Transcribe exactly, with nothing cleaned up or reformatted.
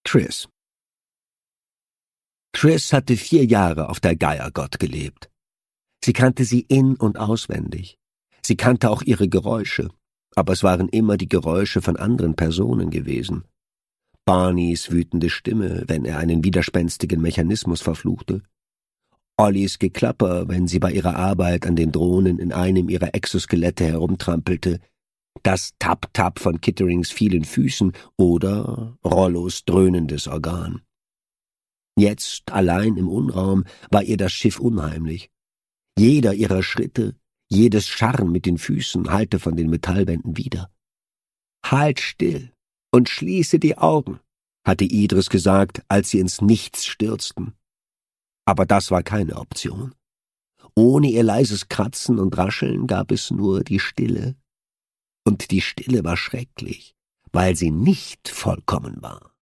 Chris. Chris hatte vier Jahre auf der Geiergott gelebt. Sie kannte sie in- und auswendig. Sie kannte auch ihre Geräusche, aber es waren immer die Geräusche von anderen Personen gewesen. Barneys wütende Stimme, wenn er einen widerspenstigen Mechanismus verfluchte. Ollys Geklapper, wenn sie bei ihrer Arbeit an den Drohnen in einem ihrer Exoskelette herumtrampelte, das Tap-Tap von Kitterings vielen Füßen oder Rollos dröhnendes Organ. Jetzt, allein im Unraum, war ihr das Schiff unheimlich. Jeder ihrer Schritte, jedes Scharren mit den Füßen hallte von den Metallwänden wider. »Halt still und schließe die Augen«, hatte Idris gesagt, als sie ins Nichts stürzten. Aber das war keine Option. Ohne ihr leises Kratzen und Rascheln gab es nur die Stille. Und die Stille war schrecklich, weil sie nicht vollkommen war.